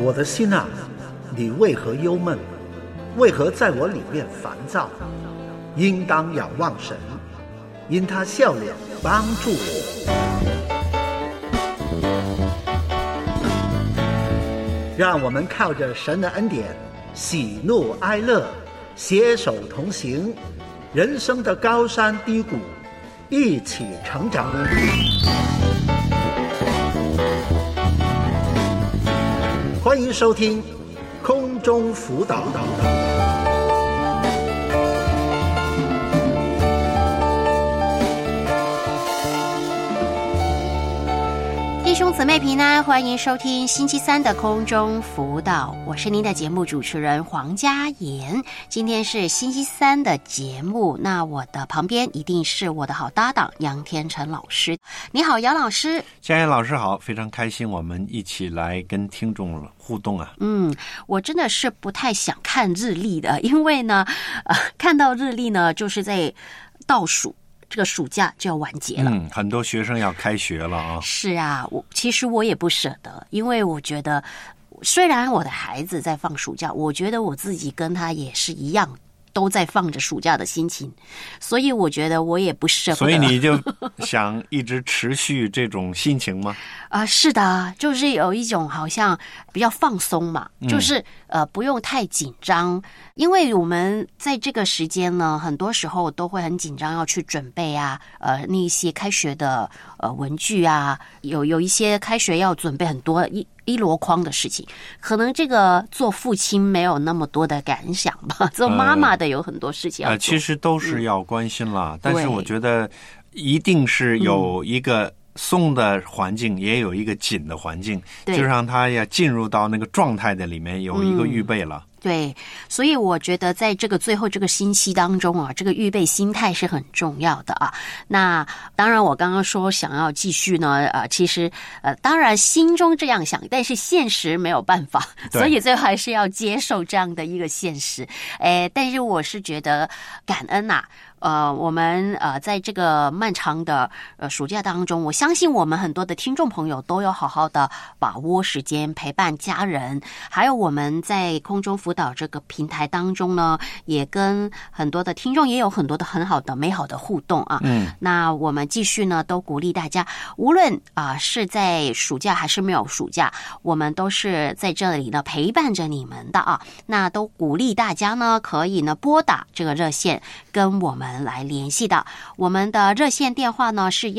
我的心啊，你为何忧闷？为何在我里面烦躁？应当仰望神，因他笑脸帮助我。让我们靠着神的恩典，喜怒哀乐，携手同行，人生的高山低谷，一起成长。欢迎收听空中辅导。 弟兄姊妹平安，欢迎收听星期三的空中辅导，我是您的节目主持人黄嘉妍。今天是星期三的节目，那我的旁边一定是我的好搭档杨天成老师。你好，杨老师。 嘉妍老师好，非常开心我们一起来跟听众互动啊。 我真的是不太想看日历的，因为呢，看到日历呢，就是在倒数。这个暑假就要完结了， 很多学生要开学了啊。 是啊，其实我也不舍得，因为我觉得，虽然我的孩子在放暑假，我觉得我自己跟他也是一样，都在放着暑假的心情，所以我觉得我也不舍得。 所以你就想一直持续这种心情吗？ 是的，就是有一种好像比较放松嘛，就是不用太紧张，因为我们在这个时间呢，很多时候都会很紧张，要去准备啊，那一些开学的文具啊，有一些开学要准备很多一箩筐的事情，可能这个做父亲没有那么多的感想吧，做妈妈的有很多事情要做。 其实都是要关心啦，但是我觉得一定是有一个松的环境，也有一个紧的环境，就让他要进入到那个状态的里面，有一个预备了。 对，所以我觉得在这个最后这个星期当中啊，这个预备心态是很重要的啊。那当然我刚刚说想要继续呢，其实当然心中这样想，但是现实没有办法，所以最后还是要接受这样的一个现实。但是我是觉得感恩呐。我们在这个漫长的暑假当中，我相信我们很多的听众朋友都有好好的把握时间陪伴家人，还有我们在空中辅导这个平台当中呢，也跟很多的听众也有很多的很好的美好的互动啊。那我们继续呢，都鼓励大家，无论是在暑假还是没有暑假，我们都是在这里呢陪伴着你们的啊。那都鼓励大家呢，可以呢拨打这个热线跟我们来联系的。我们的热线电话呢是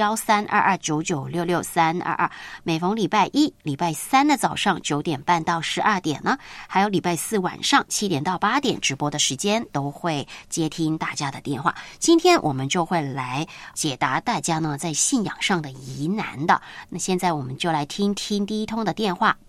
132299662322，每逢礼拜一、礼拜三的早上9点半到12点呢，还有礼拜四晚上7点到8点直播的时间，都会接听大家的电话。今天我们就会来解答大家呢在信仰上的疑难的。那现在我们就来听听第一通的电话。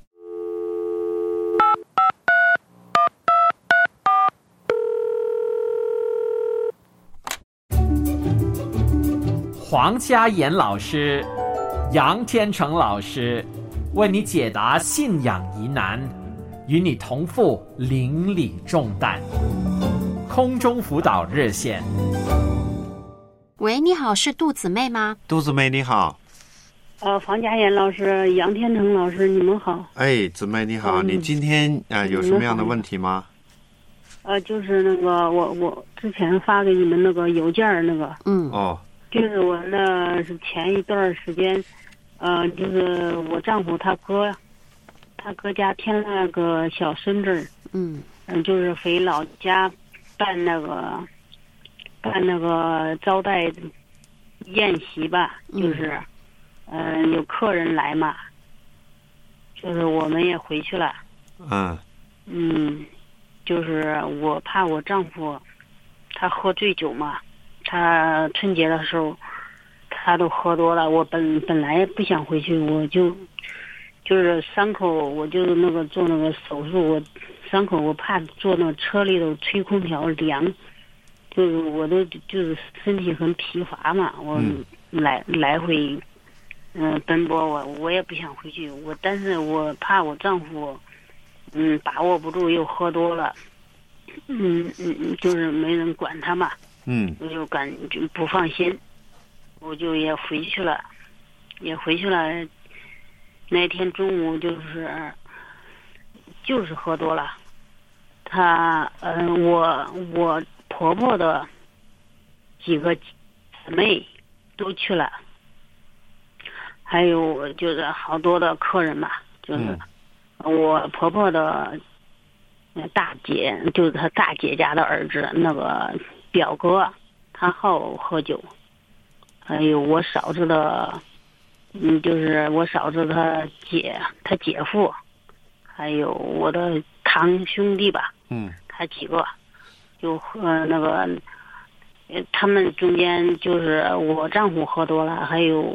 黄嘉妍老师、杨天成老师为你解答信仰疑难，与你同负邻里重担。空中辅导热线。 喂，你好，是杜姊妹吗？ 杜姊妹你好。 黄嘉妍老师、杨天成老师，你们好。 姊妹你好，你今天有什么样的问题吗？ 就是那个我之前发给你们那个邮件那个，就是我那是前一段时间，就是我丈夫他哥家添了个小孙子，就是回老家办那个招待宴席吧，就是有客人来嘛，就是我们也回去了，就是我怕我丈夫他喝醉酒嘛。他春节的时候，他都喝多了。我本来不想回去，我就是伤口，我就那个做那个手术，我伤口我怕坐那个车里头吹空调凉，就是我都就是身体很疲乏嘛，我来回奔波，我也不想回去，但是我怕我丈夫把握不住又喝多了，就是没人管他嘛。我就感觉不放心，我就也回去了。那天中午就是就是喝多了。我婆婆的几个姊妹都去了，还有就是好多的客人嘛，就是我婆婆的大姐，就是她大姐家的儿子那个表哥，他好喝酒，还有我嫂子的，就是我嫂子他姐夫，还有我的堂兄弟吧，他几个就喝那个，他们中间就是我丈夫喝多了，还有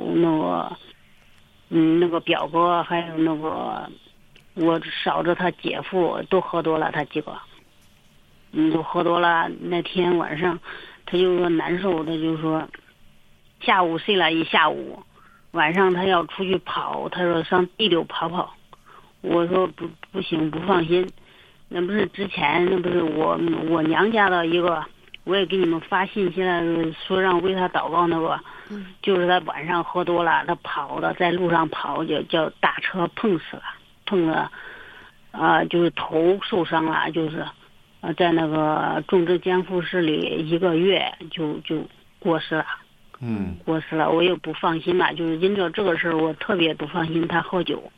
那个表哥，还有那个我嫂子他姐夫都喝多了，他几个，都喝多了。那天晚上他就说难受，他就说下午睡了一下午，晚上他要出去跑，他说上地溜跑跑。我说不行，不放心。那不是之前那不是我娘家的一个，我也给你们发信息了，说让为他祷告那个，就是他晚上喝多了，他跑的在路上跑，就叫大车碰死了，碰了，就是头受伤了，就是在那个重症监护室里1个月就过世了。过世了，我也不放心嘛，就是因着这个事儿，我特别不放心他喝酒。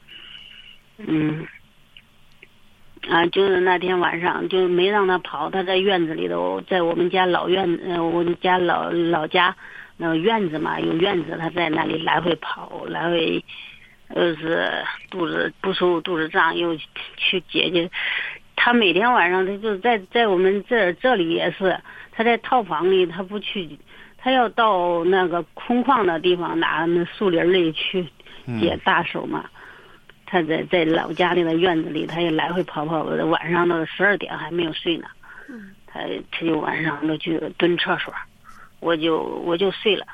就是那天晚上就没让他跑，他在院子里头，在我们家老院，我们家老家那个院子嘛，有院子，他在那里来回跑，来回，是肚子不舒服，肚子胀，又去解决。他每天晚上他就在我们这里也是，他在套房里，他不去，他要到那个空旷的地方，拿那树林里去解大手嘛。他在老家里的院子里，他也来回跑跑，晚上到12点还没有睡呢。他就晚上都去蹲厕所，我就睡了。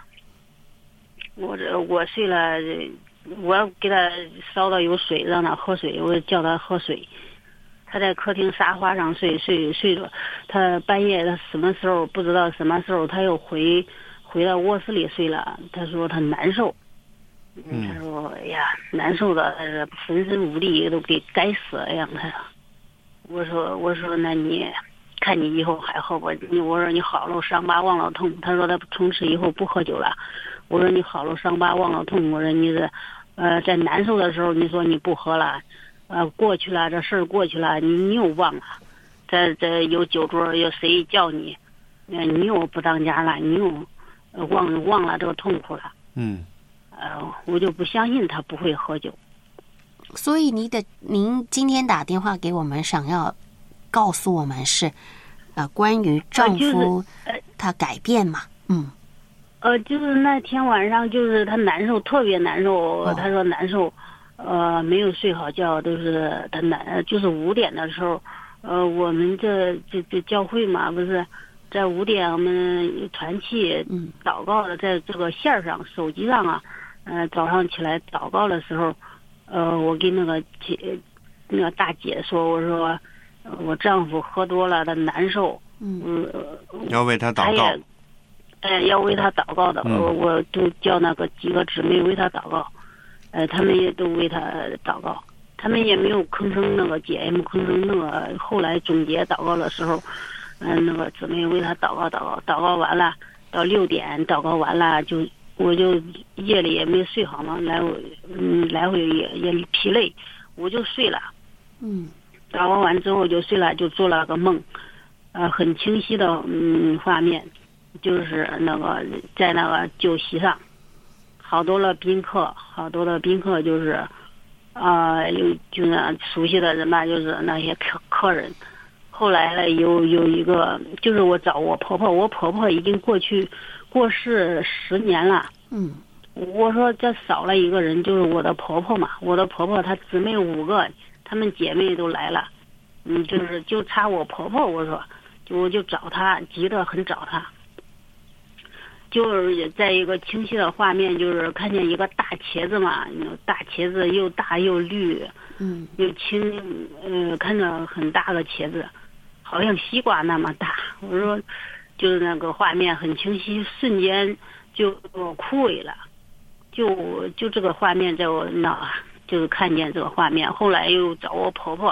我睡了，我给他烧到有水，让他喝水，我叫他喝水。他在客厅沙发上睡着，他半夜他什么时候不知道什么时候他又回到卧室里睡了。他说他难受。他说：“哎呀，难受的，他说浑身无力，都给该死了样。”他说：“我说，那你看你以后还喝不？我说你好了，伤疤忘了痛。”他说他从此以后不喝酒了。我说你好了，伤疤忘了痛。我说你是，在难受的时候，你说你不喝了，过去了，这事儿过去了，你又忘了。这有酒桌，有谁叫你，你又不当家了，你又忘了这个痛苦了。我就不相信他不会喝酒。 所以您今天打电话给我们，想要告诉我们是，关于丈夫他改变嘛？ 就是那天晚上，就是他难受，特别难受。他说难受，没有睡好觉，都是他就是5点的时候，我们这教会嘛，不是在5点我们团契祷告的，在这个线上手机上啊。早上起来祷告的时候，我跟那个大姐说，我说我丈夫喝多了，他难受， 要为他祷告， 要为他祷告的，我都叫那个几个姊妹为他祷告，他们也都为他祷告，他们也没有吭声，那个姐也没吭声，那个后来总结祷告的时候，那个姊妹为他祷告完了，到6点祷告完了我就夜里也没睡好嘛，来回也疲累，我就睡了。祷告完之后就睡了，就做了个梦，很清晰的画面，就是那个在那个酒席上，好多的宾客就是就那熟悉的人吧，就是那些客人。后来呢，有一个就是我找我婆婆已经过世10年了。我说这少了一个人，就是我的婆婆嘛。我的婆婆她姊妹5个，她们姐妹都来了。就差我婆婆。我说我就找她，急得很找她。就是在一个清晰的画面，就是看见一个大茄子嘛，大茄子又大又绿，又青，看着很大的茄子，好像西瓜那么大。我说就是那个画面很清晰，瞬间就枯萎了，就这个画面在我脑，就是看见这个画面。后来又找我婆婆，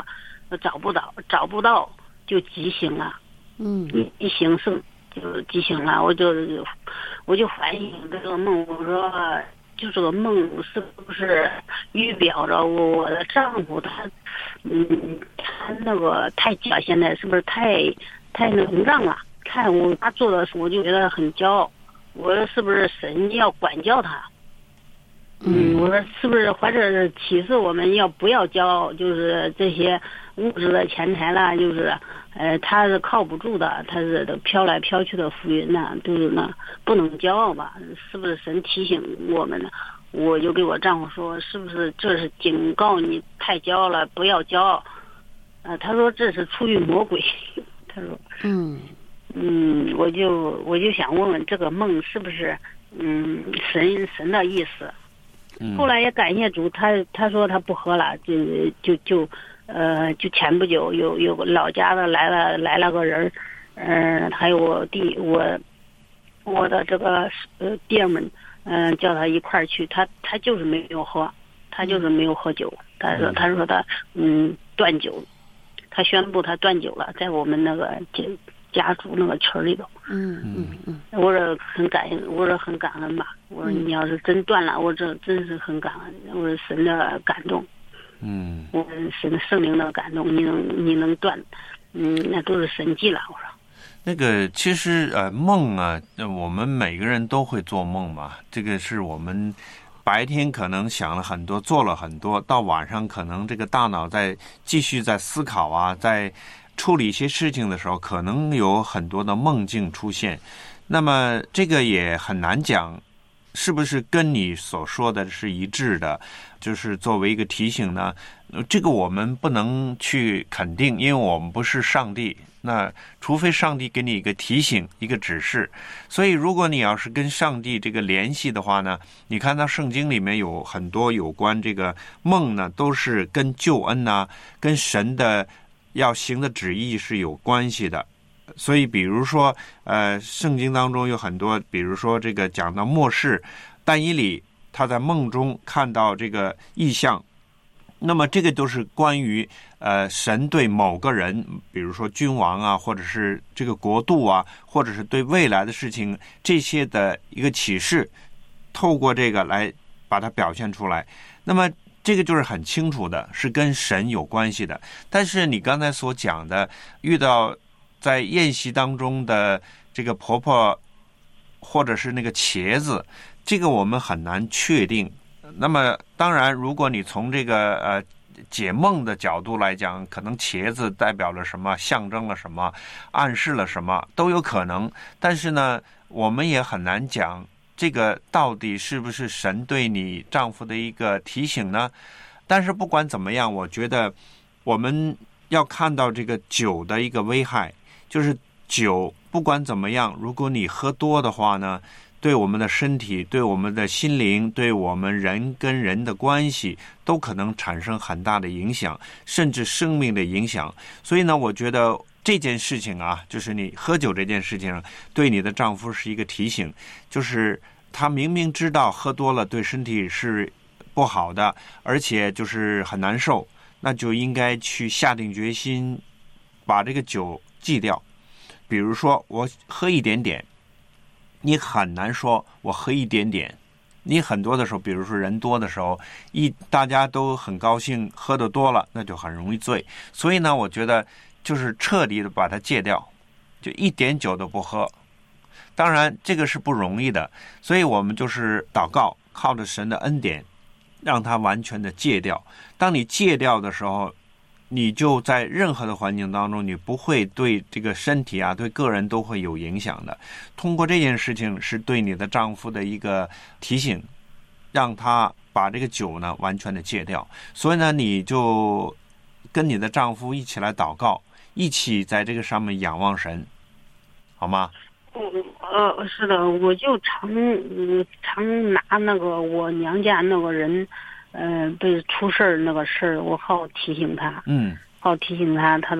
找不到就急醒了，一醒圣就急醒了，我就反省这个梦，我说就这个梦是不是预表着我的丈夫他那个太假，现在是不是太能让了？看他做的事，我就觉得很骄傲。我说是不是神要管教他？我说是不是或者是启示我们不要骄傲，就是这些物质的钱财啦，就是他是靠不住的，他是飘来飘去的浮云呐，就是不能骄傲吧？是不是神提醒我们呢？我就给我丈夫说，是不是这是警告你太骄傲了，不要骄傲？他说这是出于魔鬼。他说，我就想问问这个梦是不是神的意思？后来也感谢主，他说他不喝了，就前不久有个老家的来了个人，还有我的这个爹们，叫他一块儿去，他就是没有喝，他就是没有喝酒，他说他断酒，他宣布他断酒了，在我们那个家族那个村里头。我说很感恩，我说很感恩吧。我说你要是真断了，我这真是很感恩。我说神的感动，我说神的圣灵的感动，你能断，那都是神迹了。我说那个其实梦啊，我们每个人都会做梦嘛，这个是我们白天可能想了很多，做了很多，到晚上可能这个大脑继续在思考啊，在处理一些事情的时候，可能有很多的梦境出现。那么这个也很难讲是不是跟你所说的是一致的，就是作为一个提醒呢，这个我们不能去肯定，因为我们不是上帝，那除非上帝给你一个提醒，一个指示。所以如果你要是跟上帝这个联系的话呢，你看到圣经里面有很多有关这个梦呢，都是跟救恩啊，跟神的要行的旨意是有关系的。所以比如说圣经当中有很多，比如说这个讲到末世，但以理他在梦中看到这个异象，那么这个都是关于神对某个人，比如说君王啊，或者是这个国度啊，或者是对未来的事情，这些的一个启示，透过这个来把它表现出来。那么这个就是很清楚的，是跟神有关系的。但是你刚才所讲的，遇到在宴席当中的这个婆婆或者是那个茄子，这个我们很难确定。那么当然如果你从这个解梦的角度来讲，可能茄子代表了什么，象征了什么，暗示了什么都有可能。但是呢我们也很难讲这个到底是不是神对你丈夫的一个提醒呢？但是不管怎么样，我觉得我们要看到这个酒的一个危害，就是酒不管怎么样，如果你喝多的话呢，对我们的身体，对我们的心灵，对我们人跟人的关系都可能产生很大的影响，甚至生命的影响。所以呢我觉得这件事情啊，就是你喝酒这件事情对你的丈夫是一个提醒，就是他明明知道喝多了对身体是不好的，而且就是很难受，那就应该去下定决心把这个酒戒掉。比如说我喝一点点，你很难说我喝一点点，你很多的时候，比如说人多的时候，大家都很高兴，喝得多了那就很容易醉。所以呢我觉得就是彻底的把它戒掉，就一点酒都不喝。当然这个是不容易的，所以我们就是祷告，靠着神的恩典让它完全的戒掉。当你戒掉的时候，你就在任何的环境当中，你不会对这个身体啊，对个人都会有影响的。通过这件事情是对你的丈夫的一个提醒，让他把这个酒呢完全的戒掉。所以呢你就跟你的丈夫一起来祷告，一起在这个上面仰望神，好吗？ 是的，我就常拿那个我娘家那个人被出事儿那个事儿，我好提醒他，好提醒他，他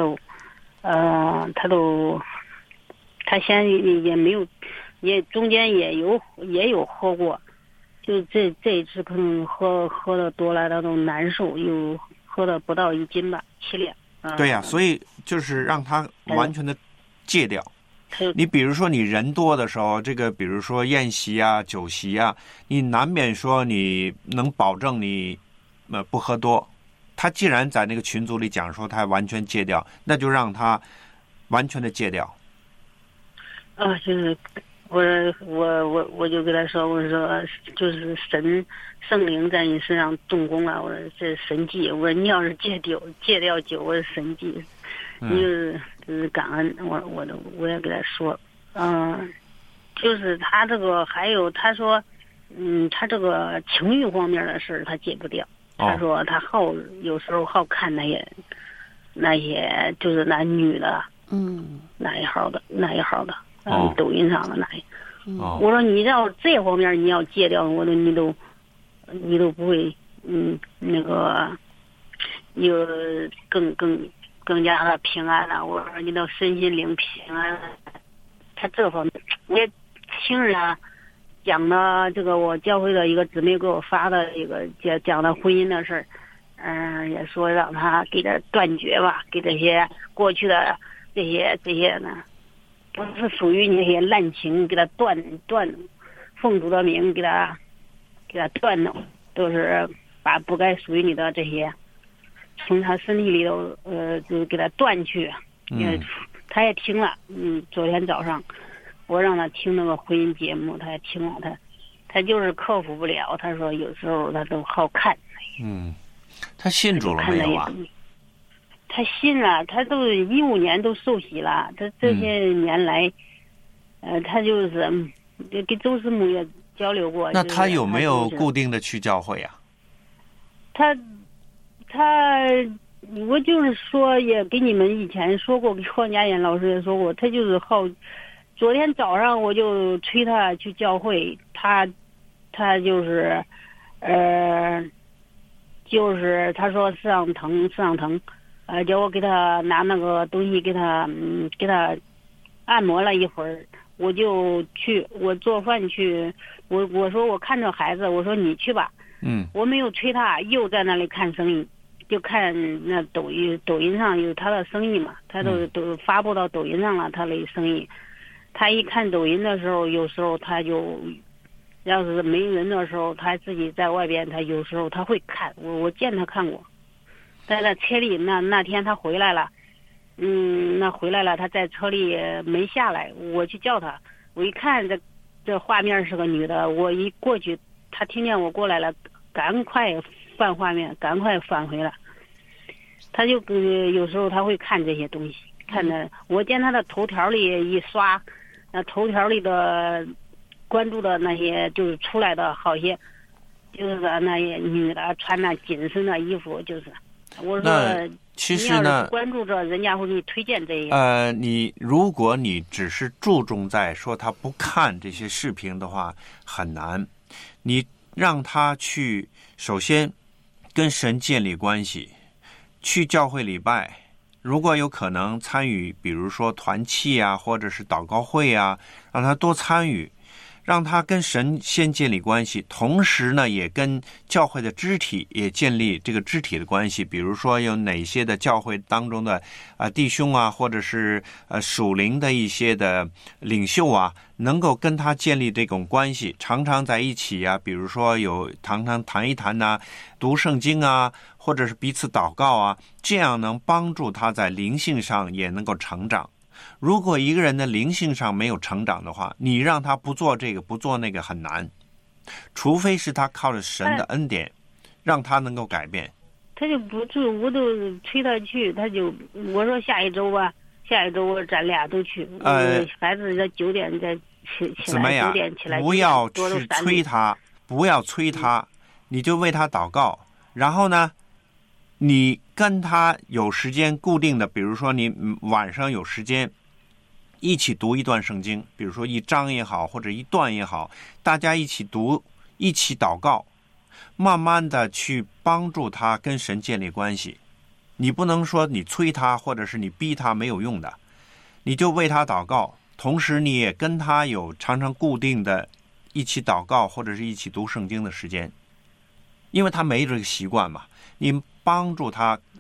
先也没有，也中间也有喝过，就这一次可能喝的多了，他都难受，又喝了不到1斤吧，7两， 对呀，所以就是让他完全的戒掉。你比如说你人多的时候，这个比如说宴席啊、酒席啊，你难免说你能保证你不喝多。他既然在那个群组里讲说他完全戒掉，那就让他完全的戒掉。 就是我就跟他说，我说就是圣灵在你身上动工了，我说这神迹，我说你要是戒掉酒，我是神迹，就是感恩，我也给他说，就是他这个还有他说，他这个情欲方面的事他戒不掉。他说他有时候好看那些就是那女的，那一号的，抖音上的那一。我说你要这方面你要戒掉，我说你都不会，那个有更加的平安了。我说你都身心灵平安了。他这方面我也听着讲的这个，我教会的一个姊妹给我发的一个讲的婚姻的事儿，也说让他给他断绝吧，给这些过去的这些呢，不是属于那些滥情，给他断，奉主的名给他断了，都是把不该属于你的这些，从他身体里头就给他断去。他也听了，昨天早上。我让他听那个婚姻节目，他也听了，他就是克服不了。他说有时候他都好看。 他信主了没有啊？ 他信了，他都15年都受洗了。他这些年来，他就是跟周师母也交流过。 那他有没有固定的去教会啊？ 他，我就是说，也给你们以前说过，给黄家岩老师也说过，他就是好。昨天早上我就催他去教会，他就是就是他说身上疼，叫我给他拿那个东西给他按摩了一会儿，我就去，我做饭去，我说我看着孩子，我说你去吧，我没有催他，又在那里看生意，就看那抖音上有他的生意嘛，他都发布到抖音上了，他的生意。他一看抖音的时候，有时候他就，要是没人的时候，他自己在外边，他有时候他会看，我见他看过，在那车里那天他回来了，那回来了，他在车里没下来，我去叫他，我一看这画面是个女的，我一过去，他听见我过来了，赶快翻画面，赶快返回了，他就有时候他会看这些东西，看着我见他的头条里一刷。那头条里的关注的那些就是出来的好些，就是那些女的穿那紧身的衣服，就是我说， 其实呢， 关注着人家会给你推荐这些。 如果你只是注重在说他不看这些视频的话，很难。你让他去，首先跟神建立关系，去教会礼拜。如果有可能参与，比如说团契啊，或者是祷告会啊，让他多参与，让他跟神先建立关系，同时呢，也跟教会的肢体也建立这个肢体的关系。比如说有哪些的教会当中的弟兄啊，或者是属灵的一些的领袖啊，能够跟他建立这种关系，常常在一起啊，比如说常常谈一谈啊，读圣经啊，或者是彼此祷告啊，这样能帮助他在灵性上也能够成长。如果一个人的灵性上没有成长的话，你让他不做这个不做那个很难，除非是他靠着神的恩典让他能够改变。 他就不住，我都催他去，他就我说下一周咱俩都去。孩子在9点再起来，9点起来。 不要去催他，不要催他，你就为他祷告。然后呢，你跟他有时间固定的，比如说你晚上有时间一起读一段圣经，比如说一章也好，或者一段也好，大家一起读，一起祷告，慢慢的去帮助他跟神建立关系。你不能说你催他或者是你逼他，没有用的，你就为他祷告，同时你也跟他有常常固定的一起祷告或者是一起读圣经的时间，因为他没这个习惯嘛，你帮助他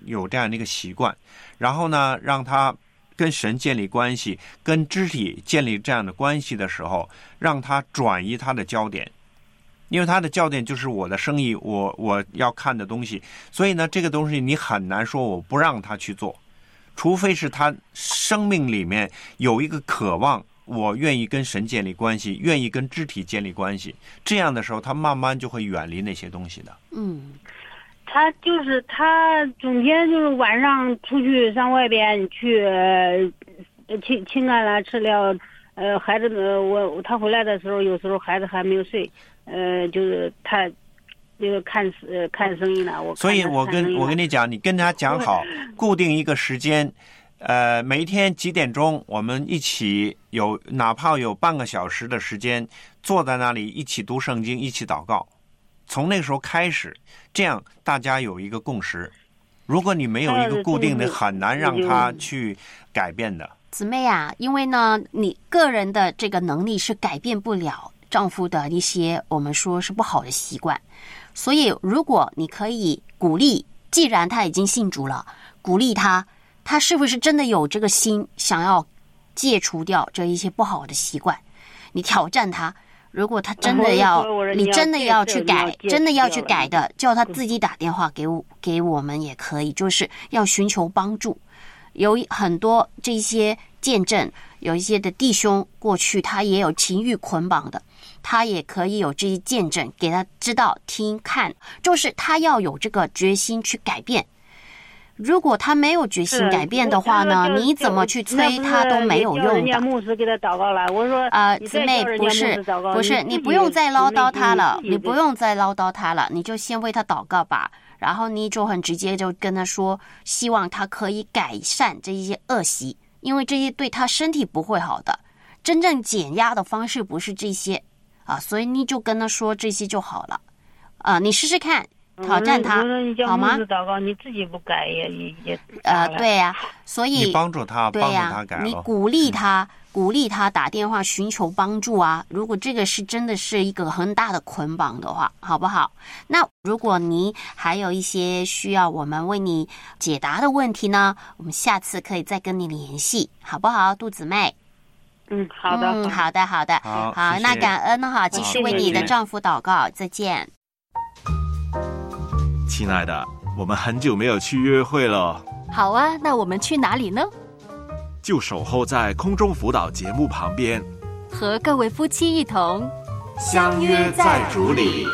有这样的一个习惯，然后呢，让他跟神建立关系，跟肢体建立这样的关系的时候，让他转移他的焦点，因为他的焦点就是我的生意，我要看的东西，所以呢，这个东西你很难说我不让他去做，除非是他生命里面有一个渴望，我愿意跟神建立关系，愿意跟肢体建立关系，这样的时候，他慢慢就会远离那些东西的。 他整天就是晚上出去上外边去情感啦治疗，孩子他回来的时候，有时候孩子还没有睡，就是他就是看生意了。 所以我跟你讲，你跟他讲好，固定一个时间，每一天几点钟，我们一起哪怕有半个小时的时间，坐在那里一起读圣经，一起祷告。从那个时候开始，这样大家有一个共识。如果你没有一个固定的，很难让他去改变的。 姊妹啊，因为呢，你个人的这个能力是改变不了丈夫的一些我们说是不好的习惯，所以如果你可以鼓励，既然他已经信主了，鼓励他是不是真的有这个心想要戒除掉这一些不好的习惯？你挑战他。如果他真的你真的要去改，真的要去改的，叫他自己打电话给我们也可以，就是要寻求帮助。有很多这些见证，有一些的弟兄过去他也有情欲捆绑的，他也可以有这些见证，给他知道听看，就是他要有这个决心去改变。如果他没有决心改变的话呢，你怎么去催他都没有用的。 人家牧师给他祷告了，我说姊妹不是，你不用再唠叨他了，你就先为他祷告吧。然后你就很直接就跟他说，希望他可以改善这些恶习，因为这些对他身体不会好的。真正减压的方式不是这些所以你就跟他说这些就好了你试试看。挑战他好吗？ 祷告，你自己不改也对呀，所以你帮助他， 对呀， 帮助他改了。 你鼓励他打电话寻求帮助啊！如果这个是真的是一个很大的捆绑的话，好不好？那如果你还有一些需要我们为你解答的问题呢，我们下次可以再跟你联系，好不好，杜姊妹？ 好的， 好的，好， 谢谢。 那感恩哈，继续为你的丈夫祷告，再见。 亲爱的，我们很久没有去约会了。 好啊，那我们去哪里呢？ 就守候在空中辅导节目旁边， 和各位夫妻一同相约在主里。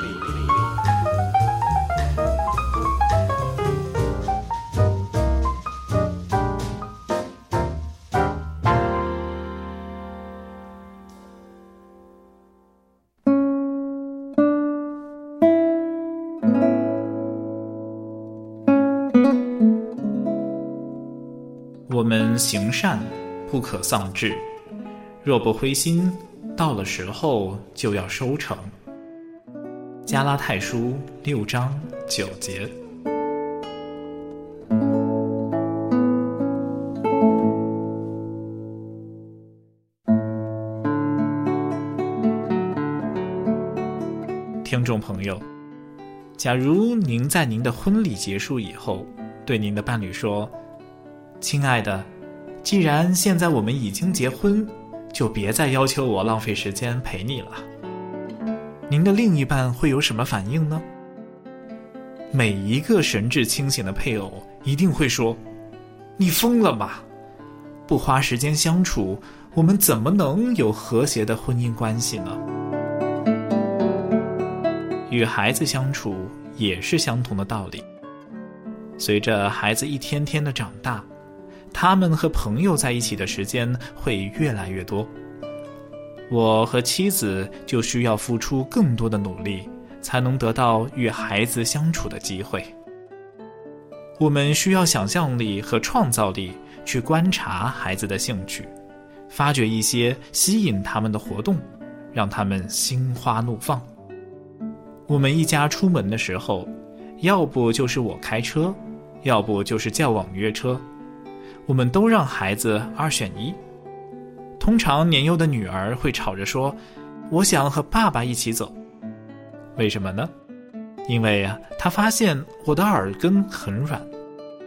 我们行善，不可丧志。若不灰心，到了时候就要收成。加拉太书6章9节。听众朋友，假如您在您的婚礼结束以后，对您的伴侣说，亲爱的，既然现在我们已经结婚，就别再要求我浪费时间陪你了。您的另一半会有什么反应呢？每一个神志清醒的配偶一定会说，你疯了吧？不花时间相处，我们怎么能有和谐的婚姻关系呢？与孩子相处也是相同的道理。随着孩子一天天的长大，他们和朋友在一起的时间会越来越多。我和妻子就需要付出更多的努力，才能得到与孩子相处的机会。我们需要想象力和创造力去观察孩子的兴趣，发掘一些吸引他们的活动，让他们心花怒放。我们一家出门的时候，要不就是我开车，要不就是叫网约车，我们都让孩子2选1。通常年幼的女儿会吵着说，我想和爸爸一起走。为什么呢？因为她发现我的耳根很软。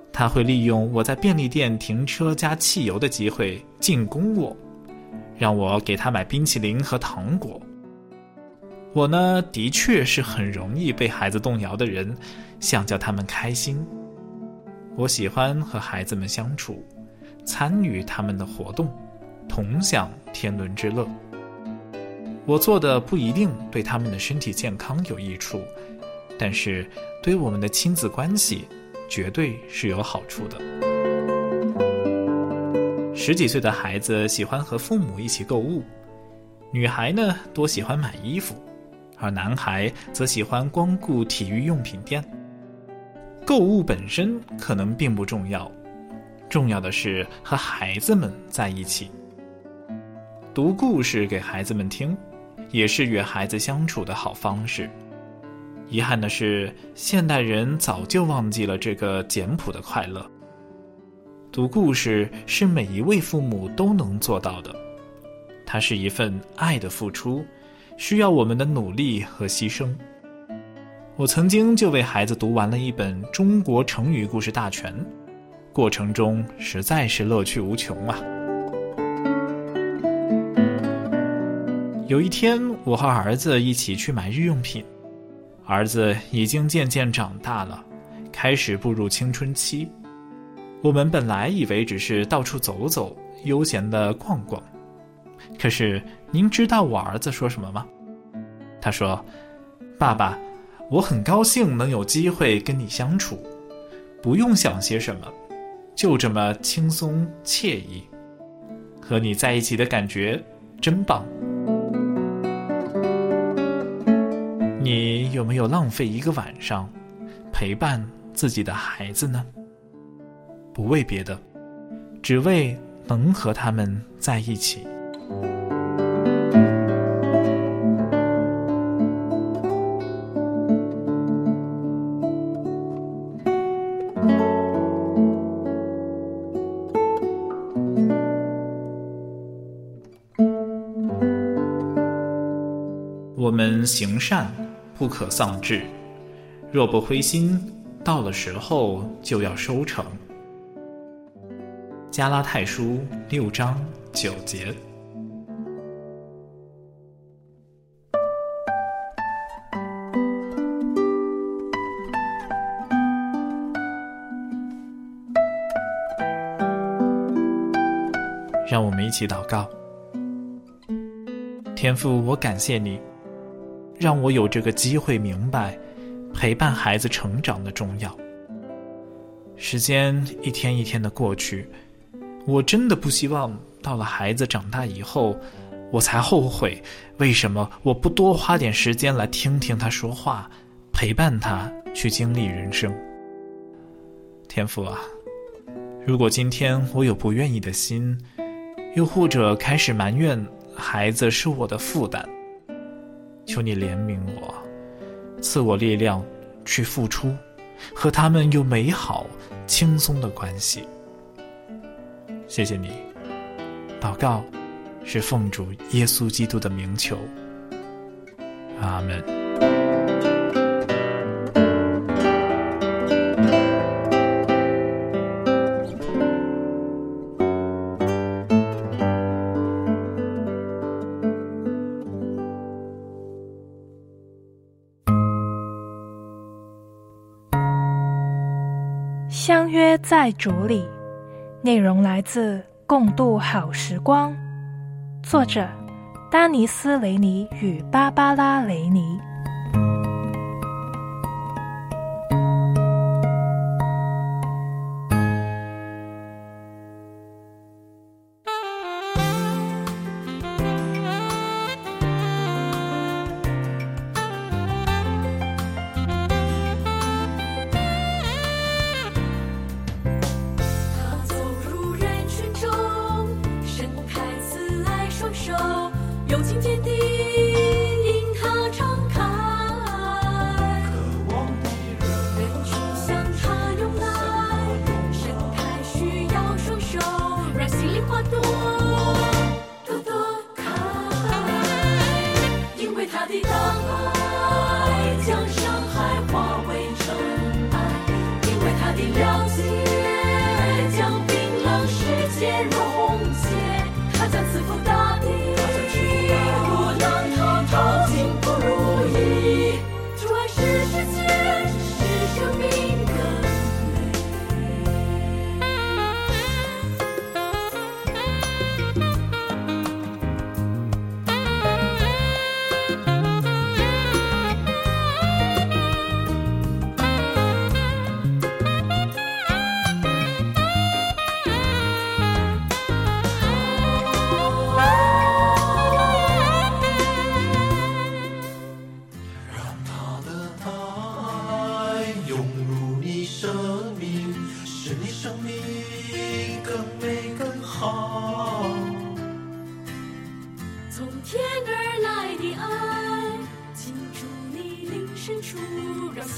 他会利用我在便利店停车加汽油的机会进攻我，让我给他买冰淇淋和糖果。我呢，的确是很容易被孩子动摇的人，想叫他们开心。我喜欢和孩子们相处，参与他们的活动，同享天伦之乐。我做的不一定对他们的身体健康有益处，但是对我们的亲子关系绝对是有好处的。10几岁的孩子喜欢和父母一起购物，女孩呢多喜欢买衣服，而男孩则喜欢光顾体育用品店。购物本身可能并不重要，重要的是和孩子们在一起。读故事给孩子们听，也是与孩子相处的好方式。遗憾的是，现代人早就忘记了这个简朴的快乐。读故事是每一位父母都能做到的，它是一份爱的付出，需要我们的努力和牺牲。我曾经就为孩子读完了一本中国成语故事大全，过程中实在是乐趣无穷啊。有一天，我和儿子一起去买日用品，儿子已经渐渐长大了，开始步入青春期。我们本来以为只是到处走走，悠闲地逛逛，可是您知道我儿子说什么吗？他说：爸爸，我很高兴能有机会跟你相处，不用想些什么，就这么轻松惬意，和你在一起的感觉真棒。你有没有浪费一个晚上陪伴自己的孩子呢？不为别的，只为能和他们在一起。我们行善不可丧志，若不灰心，到了时候就要收成。加拉太书6章9节。让我们一起祷告。天父，我感谢你，让我有这个机会明白陪伴孩子成长的重要。时间一天一天的过去，我真的不希望到了孩子长大以后，我才后悔为什么我不多花点时间来听听他说话，陪伴他去经历人生。天父啊，如果今天我有不愿意的心，又或者开始埋怨孩子是我的负担，求你怜悯我，赐我力量去付出，和他们有美好轻松的关系。谢谢你，祷告是奉主耶稣基督的名求，阿们。 相约在主里，内容来自《共度好时光》，作者丹尼斯·雷尼与芭芭拉·雷尼。 有情天地因他敞开，渴望的人群向他涌来，盛开需要双手，让心灵花朵朵朵开。因为他的大爱将伤害化为尘埃，因为他的了解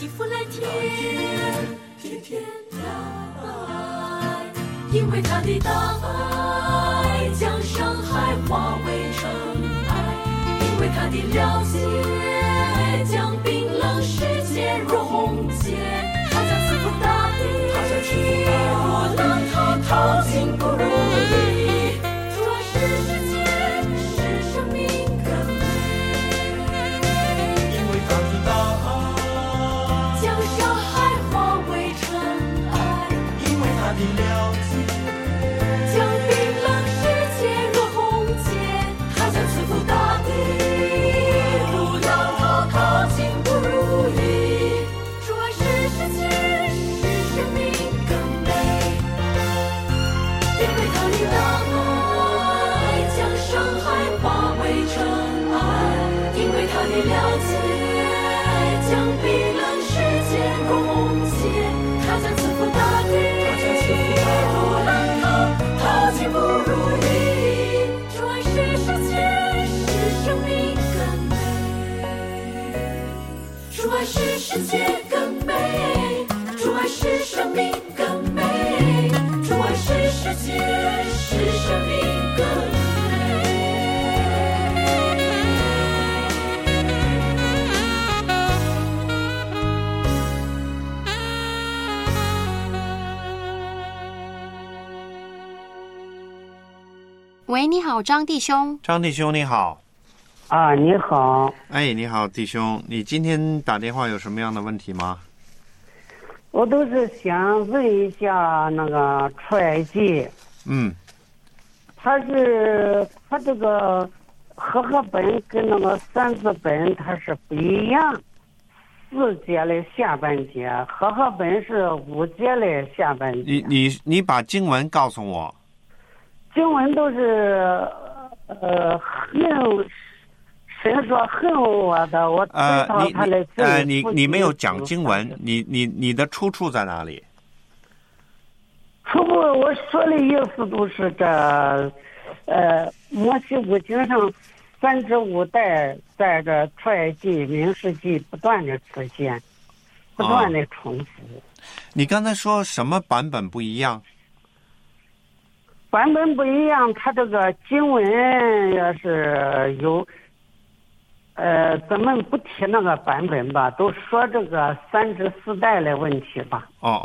起伏蓝天，天天爱，因为他的大爱将伤害化为尘埃，因为他的了解将冰冷世界如红结，他将刺破大地，如浪滔滔尽不如意，主啊是世界，是生命更美， 因为他的大爱将伤害化为尘埃， 因为他的了解将冰冷世界如红结，他将刺破大地，如浪滔滔尽不如意，主啊是世界，是生命更美，因为他的大爱将伤害化为尘埃，因为他的了解将冰冷世界如红结，他将刺破大地，如浪滔尽不如意，主爱是世界，是生命更美，主爱是世界更美，主爱是生命更美，主爱是世界，是生命更美。 喂，你好，张弟兄。 张弟兄你好。 啊，你好。 哎，你好，弟兄，你今天打电话有什么样的问题吗？ 我都是想问一下那个出埃及。他这个和合本跟那个三字本它是不一样，4节的下半节，和合本是5节的下半节。 你把经文告诉我。 经文都是神说恨我的，我知道他的罪。 你没有讲经文，你的出处在哪里？ 出处我说的意思都是这，摩西五经上3至5代在这出埃及民事记不断的出现，不断的重复。 你刚才说什么版本不一样？ 版本不一样，它这个经文也是有，咱们不提那个版本吧，都说这个3至4代的问题吧。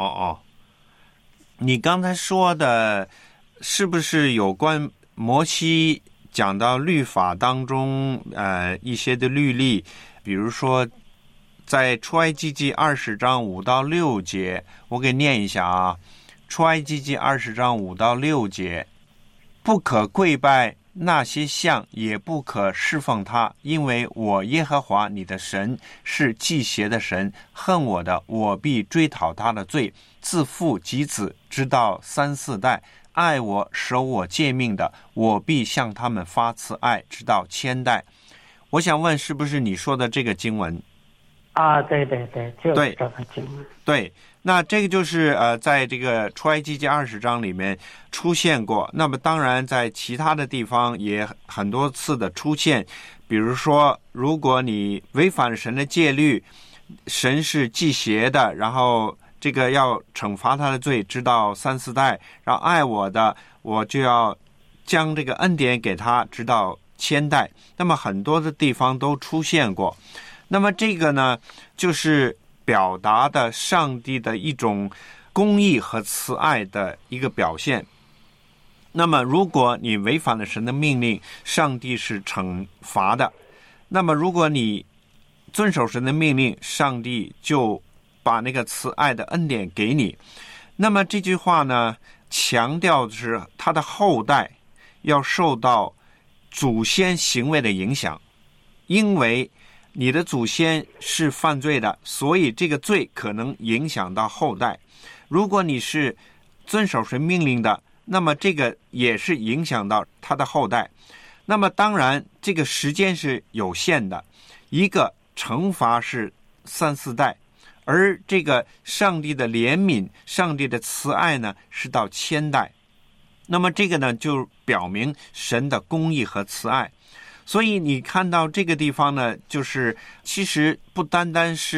你刚才说的是不是有关摩西讲到律法当中一些的律例，比如说在出埃及记20章5到6节，我给念一下啊。出埃及记20章5到6节，不可跪拜那些像，也不可侍奉他，因为我耶和华你的神是忌邪的神，恨我的，我必追讨他的罪，自父及子，直到3、4代；爱我守我诫命的，我必向他们发慈爱，直到1000代。我想问，是不是你说的这个经文？ 啊，对，就是这个经文。 对，那这个就是在这个出埃及记20章里面出现过。那么当然在其他的地方也很多次的出现，比如说如果你违反神的戒律，神是忌邪的，然后这个要惩罚他的罪，直到3、4代，然后爱我的，我就要将这个恩典给他，直到1000代。那么很多的地方都出现过。那么这个呢，就是表达的上帝的一种公义和慈爱的一个表现。那么如果你违反了神的命令，上帝是惩罚的。那么如果你遵守神的命令，上帝就把那个慈爱的恩典给你。那么这句话呢，强调的是他的后代要受到祖先行为的影响，因为你的祖先是犯罪的，所以这个罪可能影响到后代。如果你是遵守神命令的，那么这个也是影响到他的后代。那么当然这个时间是有限的，一个惩罚是3、4代，而这个上帝的怜悯，上帝的慈爱呢，是到1000代。那么这个呢，就表明神的公义和慈爱。所以你看到这个地方呢，就是其实不单单是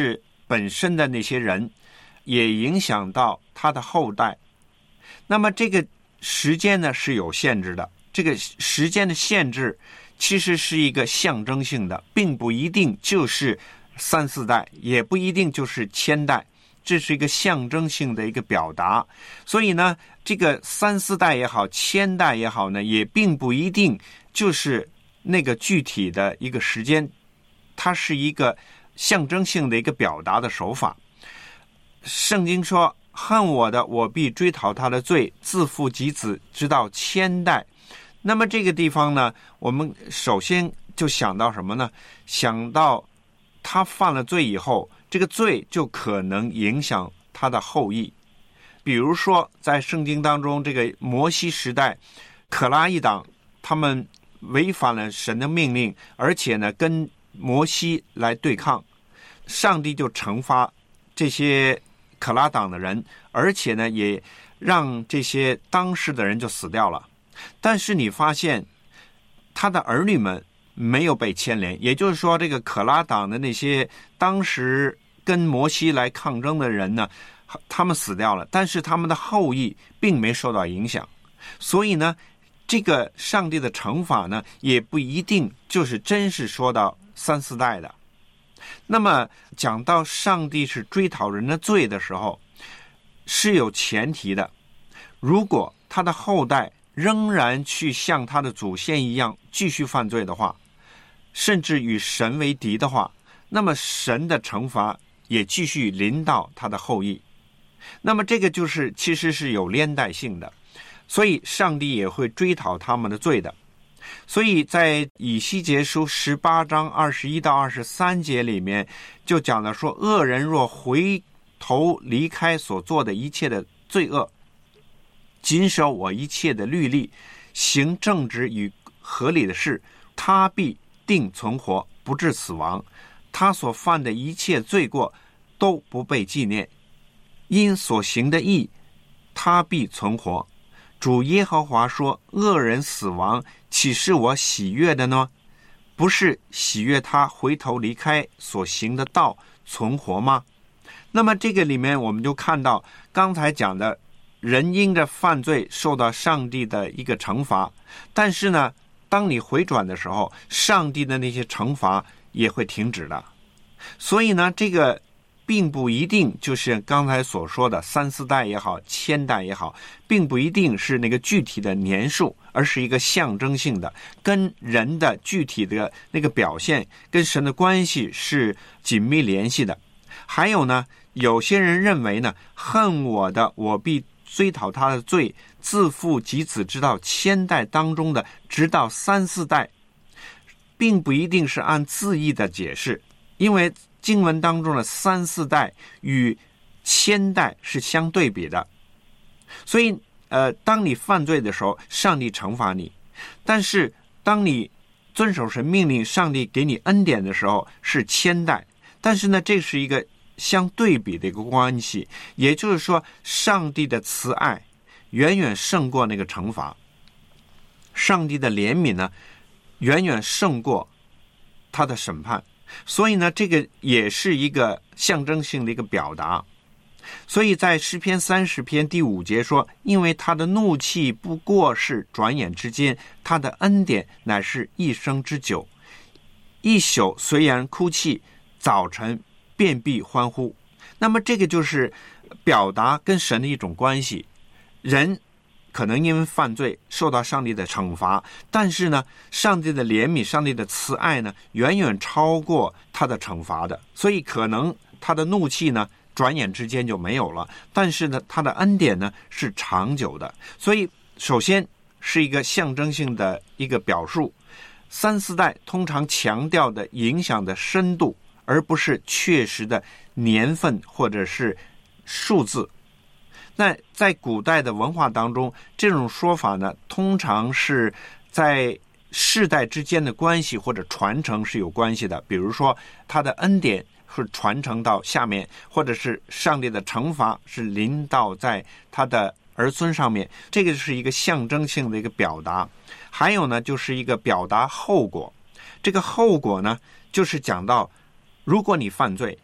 本身的那些人，也影响到他的后代。那么这个时间呢是有限制的，这个时间的限制其实是一个象征性的，并不一定就是3、4代，也不一定就是1000代，这是一个象征性的一个表达。所以呢，这个3、4代也好，1000代也好呢，也并不一定就是那个具体的一个时间，它是一个象征性的一个表达的手法。圣经说，恨我的，我必追讨他的罪，自父及子，直到1000代。那么这个地方呢，我们首先就想到什么呢？想到他犯了罪以后，这个罪就可能影响他的后裔。比如说在圣经当中，这个摩西时代，可拉一党他们违反了神的命令，而且呢跟摩西来对抗，上帝就惩罚这些可拉党的人，而且呢也让这些当时的人就死掉了。但是你发现他的儿女们没有被牵连，也就是说这个可拉党的那些当时跟摩西来抗争的人呢，他们死掉了，但是他们的后裔并没受到影响。所以呢，这个上帝的惩罚呢，也不一定就是真是说到3、4代的。那么讲到上帝是追讨人的罪的时候，是有前提的。如果他的后代仍然去像他的祖先一样继续犯罪的话，甚至与神为敌的话，那么神的惩罚也继续临到他的后裔。那么这个就是其实是有连带性的，所以上帝也会追讨他们的罪的。所以在以西结书18章21到23节里面就讲了说，恶人若回头离开所做的一切的罪恶，谨守我一切的律例，行正直与合理的事，他必定存活，不致死亡。他所犯的一切罪过都不被纪念，因所行的义，他必存活。主耶和华说，恶人死亡，岂是我喜悦的呢？不是喜悦他回头离开所行的道存活吗？那么这个里面我们就看到刚才讲的，人因着犯罪受到上帝的一个惩罚，但是呢，当你回转的时候，上帝的那些惩罚也会停止的。所以呢，这个并不一定就是刚才所说的3、4代也好，1000代也好，并不一定是那个具体的年数，而是一个象征性的，跟人的具体的那个表现跟神的关系是紧密联系的。还有呢，有些人认为呢，恨我的，我必追讨他的罪，自父及子，直到1000代当中的直到3、4代，并不一定是按字义的解释，因为经文当中的3、4代与1000代是相对比的。所以当你犯罪的时候，上帝惩罚你，但是当你遵守神命令，上帝给你恩典的时候是1000代。但是呢，这是一个相对比的一个关系，也就是说上帝的慈爱远远胜过那个惩罚，上帝的怜悯呢远远胜过他的审判。所以呢，这个也是一个象征性的一个表达。所以在诗篇30篇第5节说，因为他的怒气不过是转眼之间，他的恩典乃是一生之久。一宿虽然哭泣，早晨便必欢呼。那么这个就是表达跟神的一种关系。人可能因为犯罪受到上帝的惩罚，但是呢，上帝的怜悯，上帝的慈爱呢，远远超过他的惩罚的。所以可能他的怒气呢转眼之间就没有了，但是呢，他的恩典呢是长久的。所以首先是一个象征性的一个表述。3、4代通常强调的影响的深度，而不是确实的年份或者是数字。那在古代的文化当中，这种说法呢，通常是在世代之间的关系或者传承是有关系的。比如说他的恩典是传承到下面，或者是上帝的惩罚是临到在他的儿孙上面，这个是一个象征性的一个表达。还有呢，就是一个表达后果。这个后果呢，就是讲到如果你犯罪，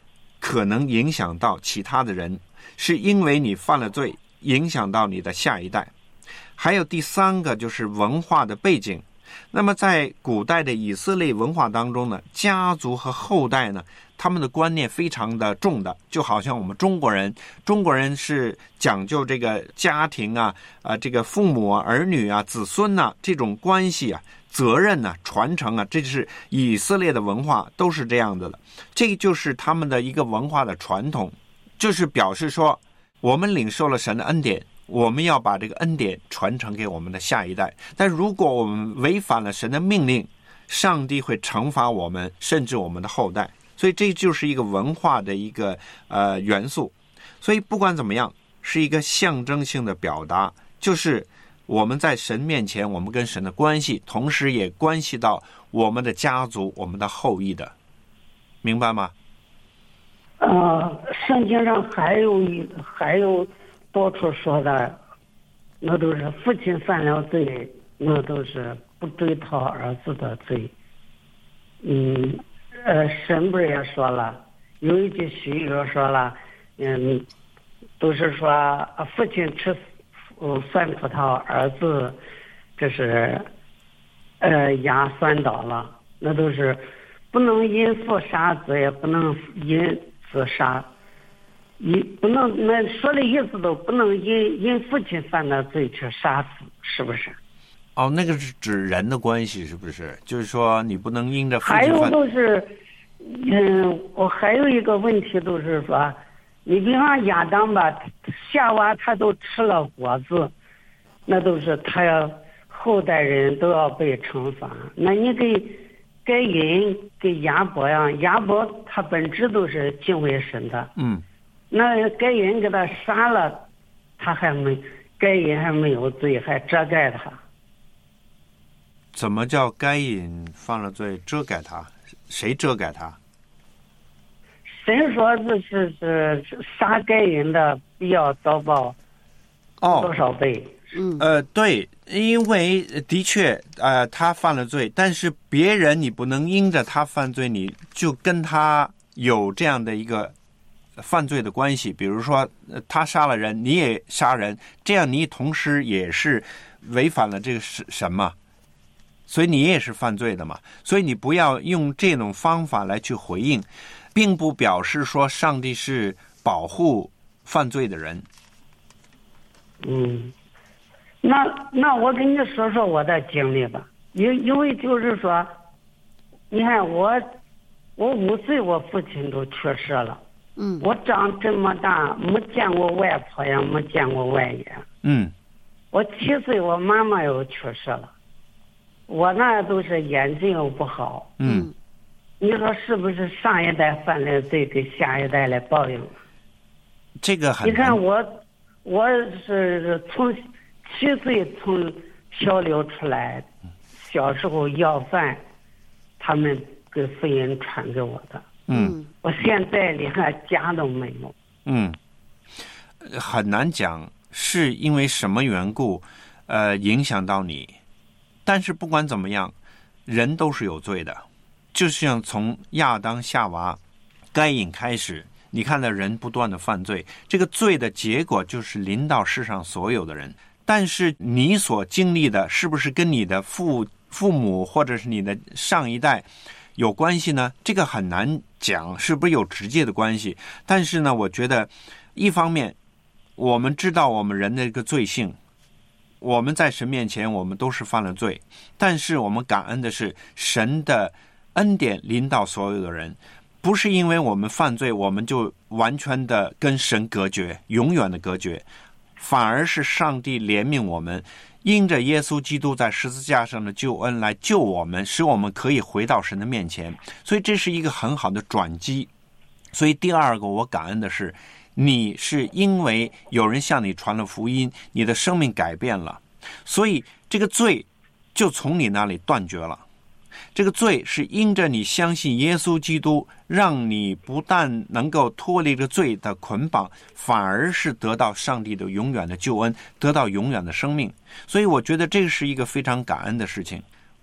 可能影响到其他的人，是因为你犯了罪，影响到你的下一代。还有第三个就是文化的背景。那么在古代的以色列文化当中呢，家族和后代呢，他们的观念非常的重的，就好像我们中国人是讲究这个家庭啊，这个父母啊、儿女啊、子孙啊这种关系啊、责任啊、传承啊，这是以色列的文化都是这样的了。这就是他们的一个文化的传统，就是表示说，我们领受了神的恩典，我们要把这个恩典传承给我们的下一代。但如果我们违反了神的命令，上帝会惩罚我们，甚至我们的后代。所以这就是一个文化的一个元素。所以不管怎么样，是一个象征性的表达，就是我们在神面前，我们跟神的关系，同时也关系到我们的家族、我们的后裔的，明白吗？ 圣经上还有多处说的，那都是父亲犯了罪，那都是不追讨儿子的罪。神不是也说了，有一句俗语说了，都是说父亲吃酸葡萄，儿子这是牙酸倒了，那都是不能因父杀子，也不能因子杀。不能，那说的意思都不能因父亲犯的罪去杀死，是不是？ 哦，那个是指人的关系，是不是？就是说你不能因着父亲犯。 还有都是，我还有一个问题都是说，你比方亚当吧，夏娃他都吃了果子，那都是他要后代人都要被惩罚。那你给该隐给亚伯呀，亚伯他本质都是敬畏神的。那该隐给他杀了，该隐还没有罪，还遮盖他。 怎么叫该隐犯了罪遮盖他？谁遮盖他？ 神说这是杀该隐的必要遭报多少倍？ 对，因为的确他犯了罪，但是别人你不能因着他犯罪，你就跟他有这样的一个犯罪的关系。比如说他杀了人，你也杀人，这样你同时也是违反了这个神嘛，所以你也是犯罪的嘛。所以你不要用这种方法来去回应，并不表示说上帝是保护犯罪的人。 那我跟你说说我的经历吧。因为就是说，你看我5岁我父亲都去世了。我长这么大没见过外婆呀，没见过外爷。我7岁我妈妈又去世了，我那都是眼睛又不好。你说是不是上一代犯了罪给下一代来报应？ 这个很， 你看我是从7岁从漂流出来，小时候要饭，他们给福音传给我的。我现在连个家都没有。 很难讲是因为什么缘故影响到你，但是不管怎么样，人都是有罪的。就像从亚当夏娃该隐开始，你看到人不断的犯罪，这个罪的结果就是临到世上所有的人。但是你所经历的是不是跟你的父母或者是你的上一代有关系呢？这个很难讲是不是有直接的关系。但是呢，我觉得一方面我们知道我们人的一个罪性，我们在神面前我们都是犯了罪，但是我们感恩的是神的恩典临到所有的人，不是因为我们犯罪我们就完全的跟神隔绝，永远的隔绝，反而是上帝怜悯我们，因着耶稣基督在十字架上的救恩来救我们，使我们可以回到神的面前。所以这是一个很好的转机。所以第二个我感恩的是，你是因为有人向你传了福音，你的生命改变了，所以这个罪就从你那里断绝了。这个罪是因着你相信耶稣基督，让你不但能够脱离这罪的捆绑，反而是得到上帝的永远的救恩，得到永远的生命。所以我觉得这是一个非常感恩的事情。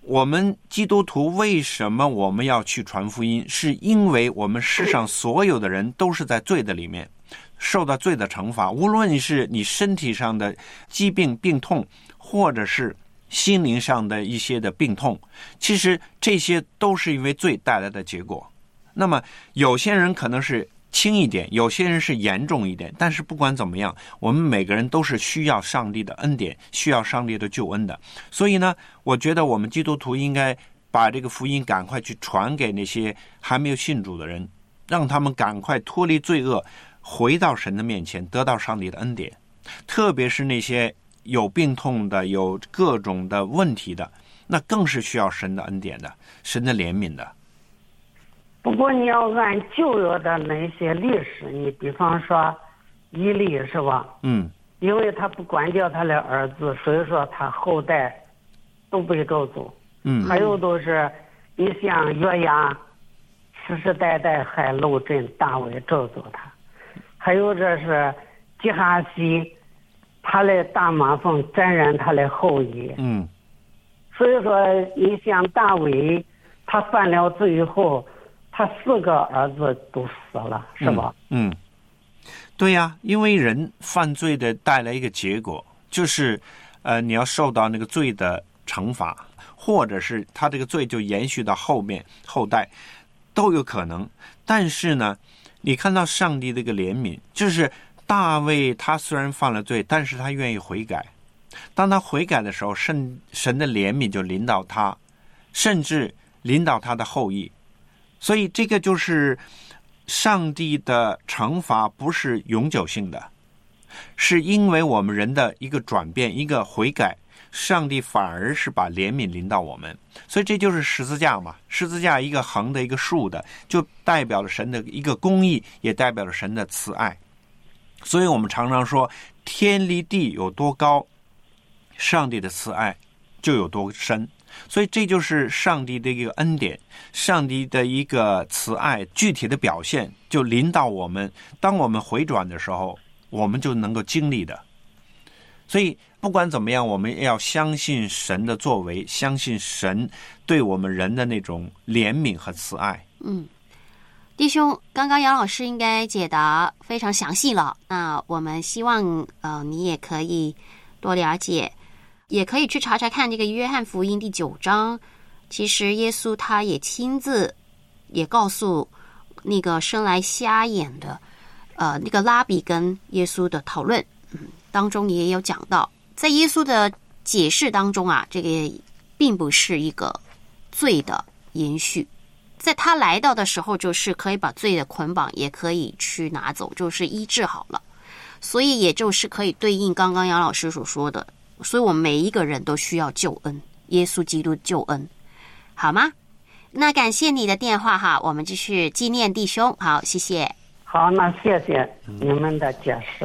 我们基督徒为什么我们要去传福音？是因为我们世上所有的人都是在罪的里面，受到罪的惩罚，无论是你身体上的疾病病痛，或者是心灵上的一些的病痛，其实这些都是因为罪带来的结果。那么有些人可能是轻一点，有些人是严重一点，但是不管怎么样，我们每个人都是需要上帝的恩典，需要上帝的救恩的。所以呢，我觉得我们基督徒应该把这个福音赶快去传给那些还没有信主的人，让他们赶快脱离罪恶，回到神的面前，得到上帝的恩典。特别是那些有病痛的，有各种的问题的，那更是需要神的恩典的，神的怜悯的。 不过你要按旧约的那些历史，你比方说以利是吧？因为他不管教他的儿子，所以说他后代都被咒诅。还有都是你像约押，世世代代害漏镇大卫咒诅他。还有这是基哈西，他的大马蜂沾染他的后裔。所以说你像大卫，他犯了罪以后，他4个儿子都死了，是吧？ 对呀，因为人犯罪的带来一个结果，就是你要受到那个罪的惩罚，或者是他这个罪就延续到后代都有可能。但是呢，你看到上帝这个怜悯，就是大卫他虽然犯了罪，但是他愿意悔改。当他悔改的时候，神的怜悯就临到他，甚至临到他的后裔。所以这个就是上帝的惩罚不是永久性的，是因为我们人的一个转变，一个悔改，上帝反而是把怜悯临到我们。所以这就是十字架嘛，十字架一个横的一个竖的，就代表了神的一个公义，也代表了神的慈爱。所以我们常常说天离地有多高，上帝的慈爱就有多深。所以这就是上帝的一个恩典，上帝的一个慈爱具体的表现，就临到我们。当我们回转的时候，我们就能够经历的。所以不管怎么样，我们要相信神的作为，相信神对我们人的那种怜悯和慈爱。 弟兄，刚刚杨老师应该解答非常详细了，那我们希望你也可以多了解，也可以去查查看这个约翰福音第9章。其实耶稣他也亲自也告诉那个生来瞎眼的那个拉比跟耶稣的讨论，当中也有讲到，在耶稣的解释当中啊，这个并不是一个罪的延续，在他来到的时候，就是可以把罪的捆绑也可以去拿走，就是医治好了。所以也就是可以对应刚刚杨老师所说的，所以我们每一个人都需要救恩，耶稣基督救恩，好吗？那感谢你的电话哈，我们继续纪念弟兄。好，谢谢。 好，那谢谢你们的解释。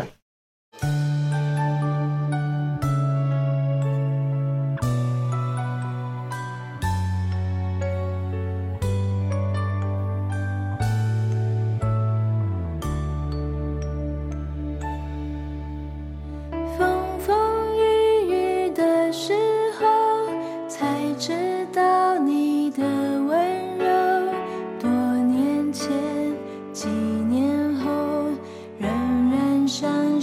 风风雨雨的时候，才知道你的温柔。多年前，几年后，仍然相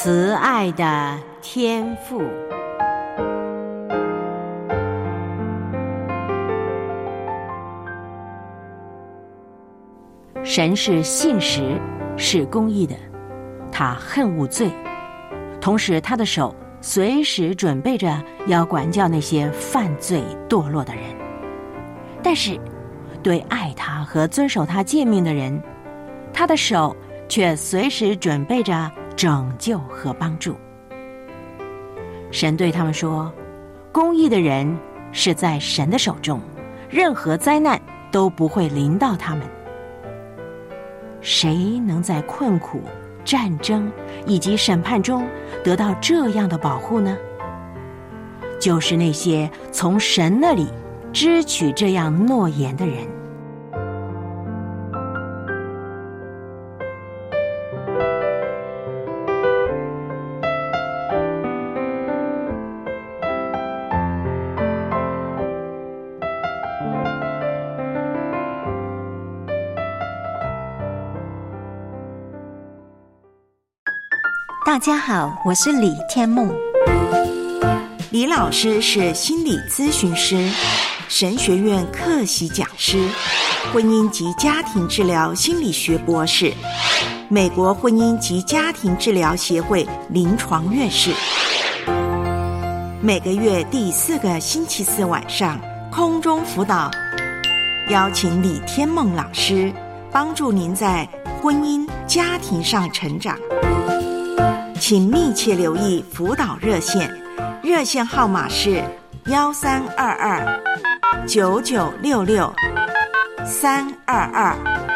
慈爱的天父。神是信实，是公义的，他恨恶罪，同时他的手随时准备着要管教那些犯罪堕落的人。但是对爱他和遵守他诫命的人，他的手却随时准备着拯救和帮助。神对他们说，公义的人是在神的手中，任何灾难都不会临到他们。谁能在困苦、战争以及审判中得到这样的保护呢？就是那些从神那里支取这样诺言的人。 大家好，我是李天梦。李老师是心理咨询师，神学院客席讲师，婚姻及家庭治疗心理学博士，美国婚姻及家庭治疗协会临床院士。每个月第4个星期四晚上，空中辅导，邀请李天梦老师帮助您在婚姻家庭上成长。请密切留意辅导热线，热线号码是1322-9966-322。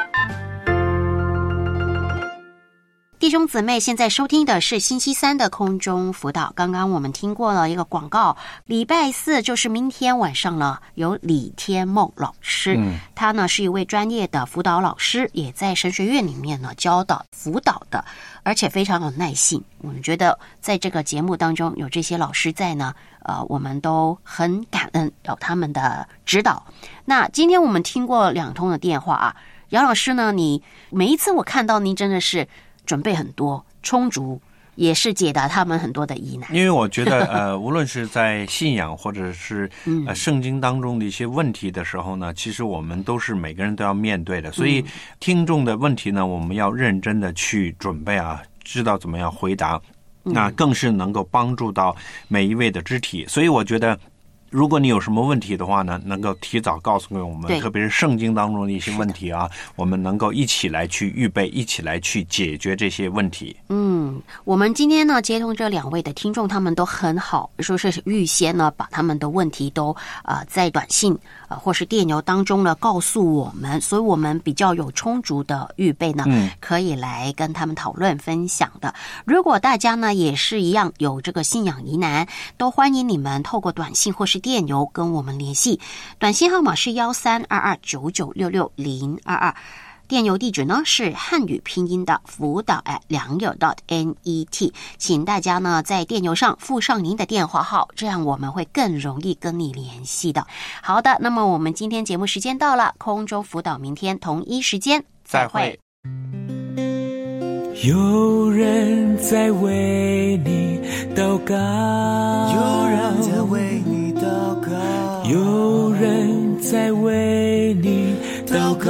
弟兄姊妹，现在收听的是星期三的空中辅导。刚刚我们听过了一个广告，礼拜4就是明天晚上了，有李天梦老师，他呢是一位专业的辅导老师，也在神学院里面呢教导辅导的，而且非常有耐性。我们觉得在这个节目当中有这些老师在呢，我们都很感恩有他们的指导。那今天我们听过2通的电话啊，杨老师呢，你每一次我看到您真的是准备很多，充足，也是解答他们很多的疑难。 因为我觉得无论是在信仰或者是圣经当中的一些问题的时候呢，其实我们都是每个人都要面对的，所以听众的问题呢，我们要认真的去准备啊，知道怎么样回答，那更是能够帮助到每一位的肢体。所以我觉得如果你有什么问题的话呢，能够提早告诉给我们，特别是圣经当中的一些问题啊，我们能够一起来去预备，一起来去解决这些问题。 我们今天呢接通这2位的听众，他们都很好，说是预先呢把他们的问题都在短信或是电邮当中呢告诉我们，所以我们比较有充足的预备呢，可以来跟他们讨论分享的。如果大家呢也是一样有这个信仰疑难，都欢迎你们透过短信或是电邮跟我们联系，短信号码是1322-9966-022，电邮地址呢是汉语拼音的辅导@良友.net， 请大家呢在电邮上附上您的电话号，这样我们会更容易跟你联系的。好的，那么我们今天节目时间到了，空中辅导明天同一时间再会。 有人在为你祷告，有人在为你祷告，有人在为你祷告。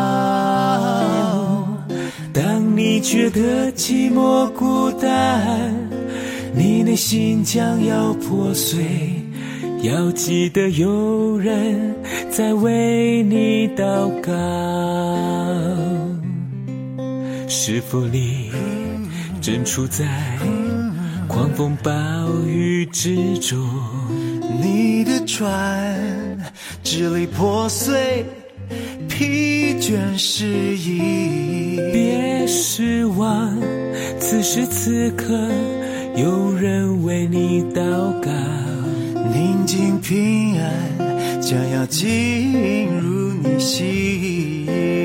当你觉得寂寞孤单，你内心将要破碎，要记得有人在为你祷告。是否你正处在狂风暴雨之中？你的船支离破碎，疲倦失意。别失望，此时此刻有人为你祷告。宁静平安将要进入你心。